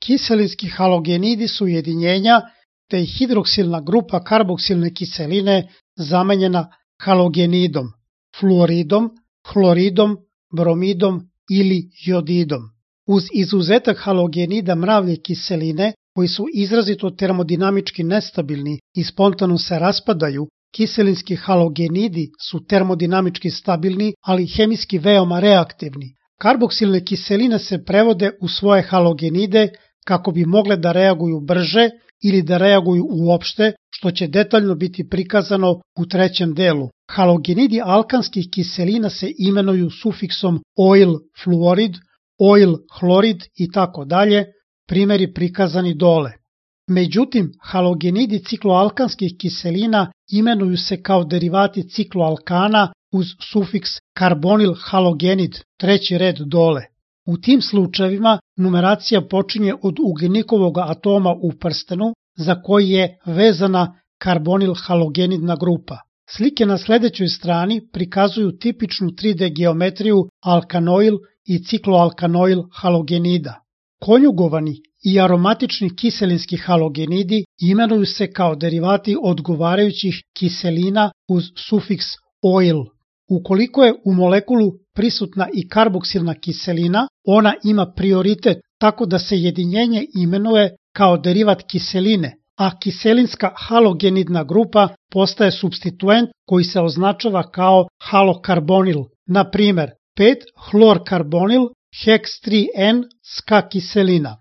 Kiselinski halogenidi su ujedinjenja te je hidroksilna grupa karboksilne kiseline zamenjena halogenidom, fluoridom, hloridom, bromidom ili jodidom. Uz izuzetak halogenida mravlje kiseline, koji su izrazito termodinamički nestabilni i spontano se raspadaju, kiselinski halogenidi su termodinamički stabilni, ali hemijski veoma reaktivni. Karboksilne kiseline se prevode u svoje halogenide kako bi mogle da reaguju brže ili da reaguju uopšte, što će detaljno biti prikazano u trećem delu. Halogenidi alkanskih kiselina se imenuju sufiksom oil fluorid, oil hlorid i tako dalje, primjeri prikazani dole. Međutim, halogenidi cikloalkanskih kiselina imenuju se kao derivati cikloalkana uz sufiks karbonil halogenid, treći red dole. U tim slučajevima numeracija počinje od ugljenikovog atoma u prstenu za koji je vezana karbonil halogenidna grupa. Slike na sledećoj strani prikazuju tipičnu 3D geometriju alkanoil i cikloalkanoil halogenida. Konjugovani i aromatični kiselinski halogenidi imenuju se kao derivati odgovarajućih kiselina uz sufiks oil. Ukoliko je u molekulu prisutna i karboksilna kiselina, ona ima prioritet tako da se jedinjenje imenuje kao derivat kiseline, a kiselinska halogenidna grupa postaje supstituent koji se označava kao halokarbonil, na primer 5-hlorkarbonil hex 3N ska kiselina.